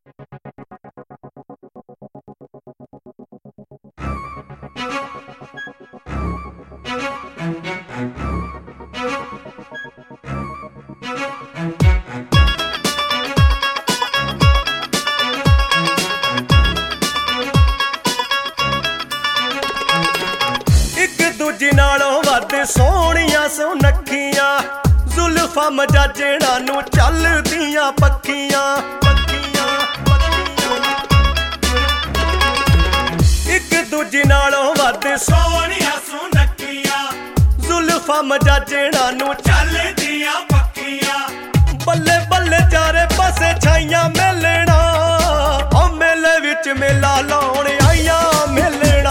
दूजी नालों वध सोहणियां सुनखियां जुल्फां मजाजणा नूं चलदियां पक्खियां पक्खियां इक दूजी नालों वध सोहणियां सुनखियां जुल्फां मजाजणा नूं चलदियां पक्खियां बल्ले बल्ले चारे पासे छाइयां मेलणा ओ मेले विच मेला लाउण आईयां मेलणा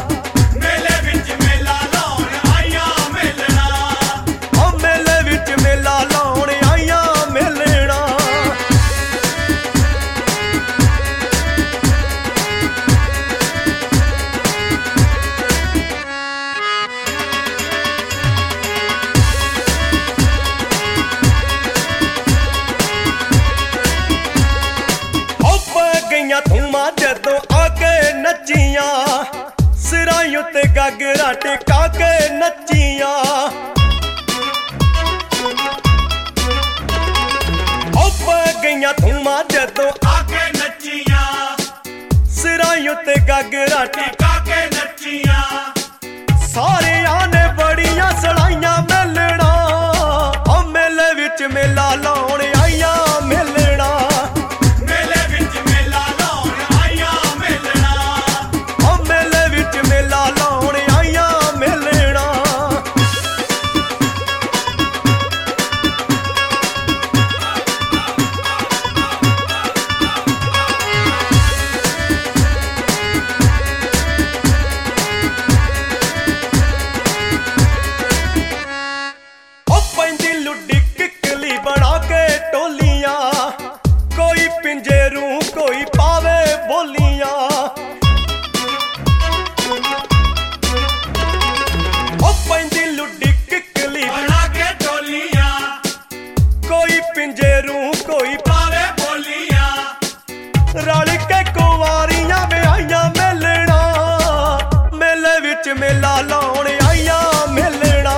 धूमां जदों आके नच्चियां सिरां उत्ते गागरां टिका के नच्चियां गईयां धूमां जदों आके नच्चियां सिरां उत्ते गागरां टिका के नच्चियां सारियां ने बड़ियां सड़ाइयां मेलणा ओ मेले विच मेला लाउण आईयां मेलणा लुड्डी किकली बना के टोलियां कोई पिंजेरू कोई पावे बोलियां पैंदी लुड्डी किकली बना के टोलियां कोई पिंजेरू कोई पावे बोलियां रल के कुंवारियां विआहियां मेलणा मेले विच मेला लाउण आईयां मेलणा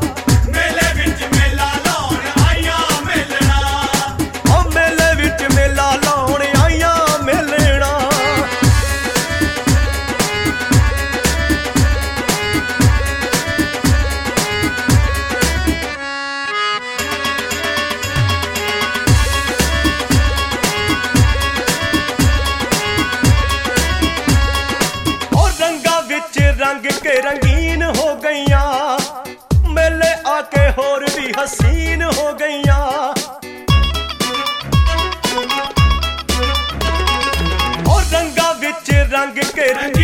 रंग के रंगीन हो गईयां मेले आके होर भी हसीन हो गईयां और रंगा विच रंग के